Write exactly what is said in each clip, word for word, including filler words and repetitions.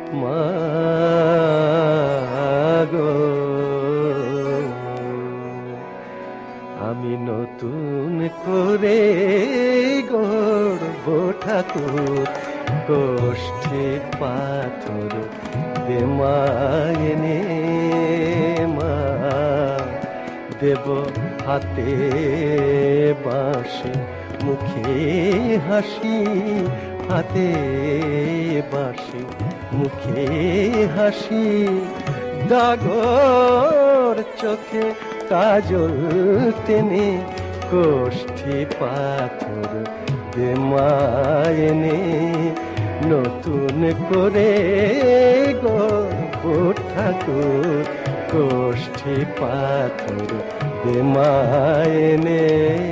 মাগো আমি নতুন করে গড়ব ঠাকুর কোষ্ঠী পাথর দে মায়েনে মা দেব হাতে বাঁশি মুখে হাসি হাতে বাঁশি মুখে হাসি ডাগর চোখে কাজল টেনে কোষ্ঠী পাথর দে মায়েনে নতুন করে গড়ব ঠাকুর কোষ্ঠী পাথর দে মায়েনে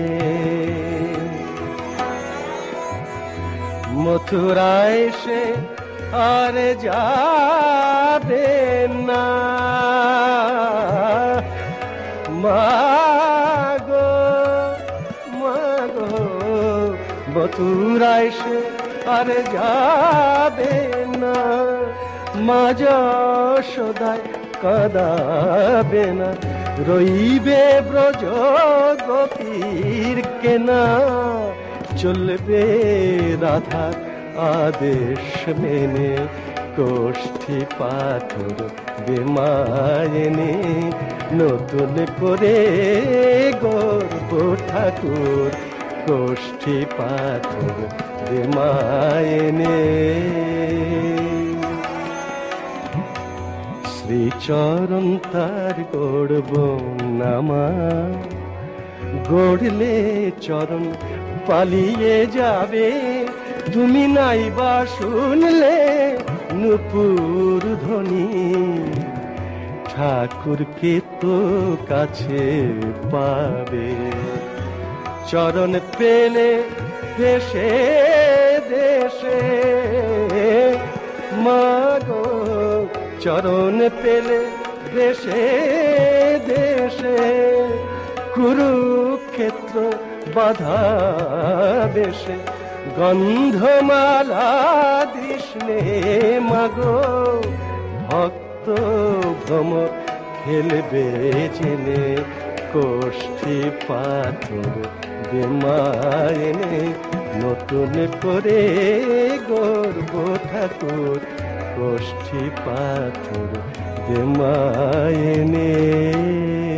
মথুরায় সে আর যাবে না মাগো মাগো মথুরায় সে আর যাবে না মা যশোদায় কাঁদাবে না রইবে ব্রজ গোপীর কেনা চলবে রাধার আদেশ মেনে কোষ্ঠী পাথর দে মায়েনে নতুন করে গড়ব ঠাকুর কোষ্ঠী পাথর দে মায়েনে শ্রীচরণ তার গড়ব নামা গড়লে চরণ পালিয়ে যাবে তুমি নাই বা শুনলে নুপুর ধ্বনি ঠাকুরকে তো কাছে পাবে চরণ পেলে দেশে দেশে মাগো চরণ পেলে দেশে দেশে কুরুক্ষেত্র বাধা বেশে গন্ধমালা দৃষ্ণে মাগো ভক্ত ভ্রমর খেলবে জেনে কোষ্ঠী পাথর দে মায়েনে নতুন করে গড়ব ঠাকুর কোষ্ঠী পাথর দে মায়েনে